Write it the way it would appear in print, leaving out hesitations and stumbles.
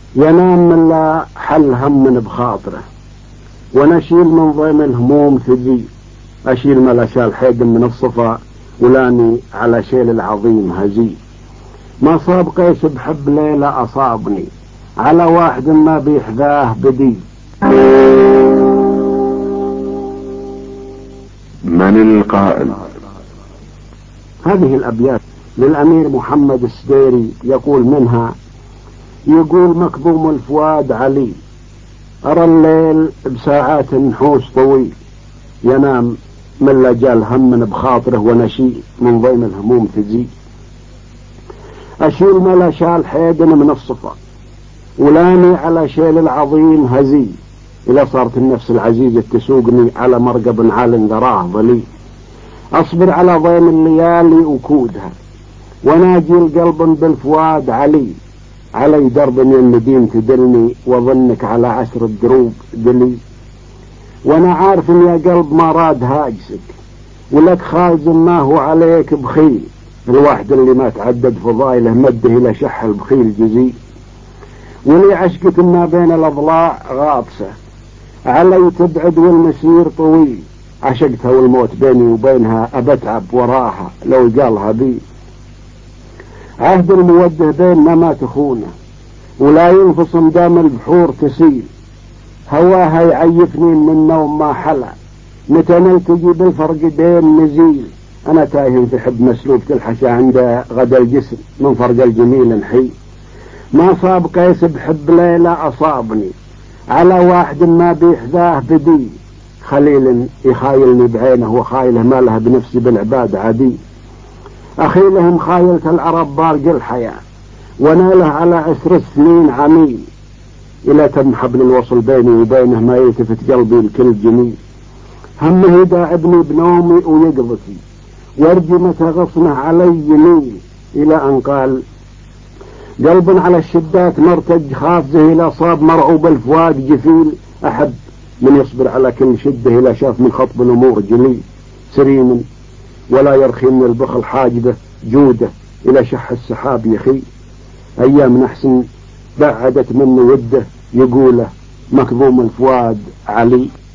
ينام من لا حل هم من بخاطره، ونشيل من ضيم الهموم ثقيل، أشيل ملاشا الحيد من الصفا ولاني على شيل العظيم هزيل. ما صاب قيس بحب ليلة أصابني، على واحد ما بيحذاه بدي. من القائل؟ هذه الأبيات للأمير محمد السديري، يقول منها: يقول مكظوم الفؤاد علي، أرى الليل بساعات نحوس طويل، ينام من لجال هم بخاطره، ونشيل من ضيم الهموم تزيد. أشيل ملا شال حيدن من الصفا ولاني على شيل العظيم هزي، إلى صارت النفس العزيزة تسوقني على مرقب عال ذراه ظلي. أصبر على ضيم الليالي وكودها، وناجي القلب بالفؤاد علي، علي درب النديم تدلني، وظنك على عسر الدروب دلي. وانا عارف يا قلب ما راد هاجسك، ولك خازن ما هو عليك بخيل، الواحد اللي ما تعدد فضايله مده الى شح البخيل جزيل. ولي عشقك ما بين الاضلاع غاطسه، علي تبعد والمسير طويل، عشقتها والموت بيني وبينها، أبتعب وراها لو قالها بي. عهد الموده بيننا ما تخونه، ولا ينفصم دام البحور تسيل، هواها يعيفني من النوم ما حلا، متى نلتقي بالفرق بين نزيل. أنا تايه في حب مسلوب تلحشى عند غدا الجسم، من فرق الجميل نحي. ما صاب قيس بحب ليلة أصابني، على واحد ما بيحذاه بدي، خليل يخايلني بعينه وخايله ما له بنفسي بالعباد عدي. أخيلهم خايلة العرب بارق الحياة، وناله على عسر السنين عميل، إلى تم حبل الوصل بيني وبينه، ما يلتفت قلبي الكل جميل. همه يداعبني بنومي ويقظتي، وارجي متى غصنه علي يميل، إلى أن قال: قلب على الشدات مرتج خافزه، إلى صاب مرعوب الفؤاد جفيل، أحب من يصبر على كل شده، إلى شاف من خطب الأمور جليل. سريم ولا يرخي من البخل حاجبه، جوده إلى شح السحاب يخي. أيام أحسن بعدت منه وده، يقوله مكظوم الفؤاد علي.